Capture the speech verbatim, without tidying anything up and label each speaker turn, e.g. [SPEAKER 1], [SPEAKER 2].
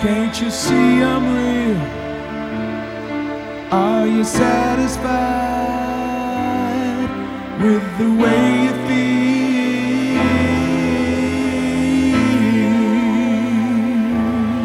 [SPEAKER 1] Can't you see I'm real? Are you satisfied with the way you feel?